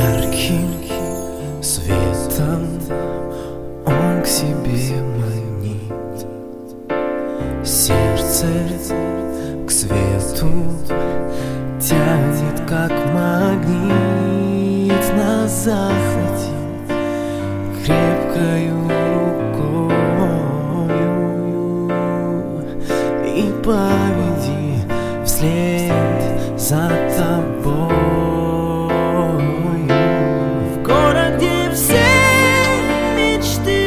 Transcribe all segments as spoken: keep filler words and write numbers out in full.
Ярким светом он к себе манит, сердце к свету тянет, как магнит. Нас захватит крепкою рукою и поведи вслед за тобой. В городе все мечты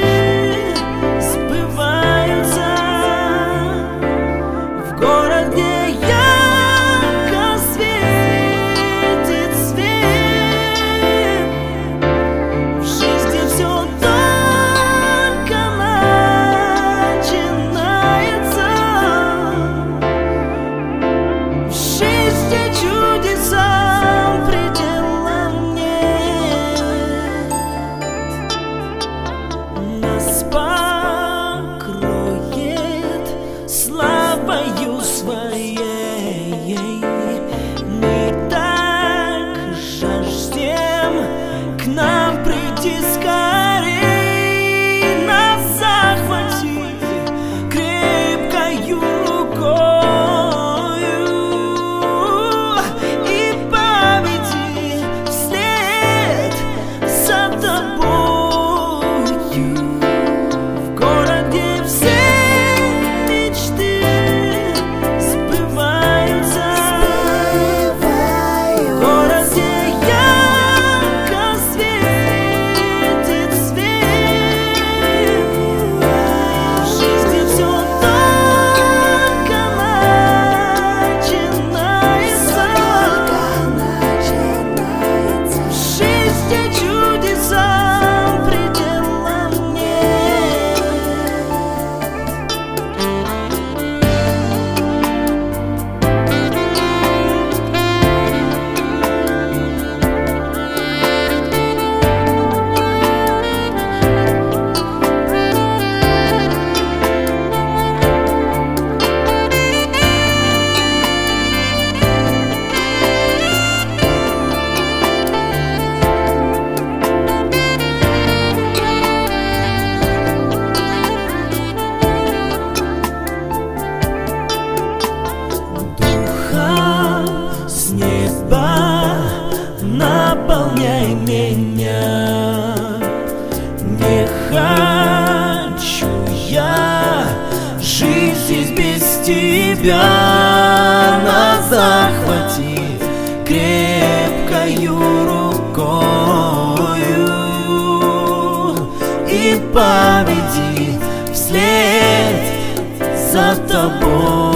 сбываются, в городе ярко светит свет, в жизни все только начинается, в жизни чудесам предела нет. Нас покроет славою своей, мы так жаждем к нам прийти скорей. Нас захвати крепкою рукою и поведи вслед за тобою. В городе все мечты сбываются, в городе ярко светит свет, в жизни все только начинается, в жизни чудесам предела нет. Духа с неба наполняй меня, не хочу я жить здесь без тебя. Нас захвати крепкою рукою и поведи вслед за тобой.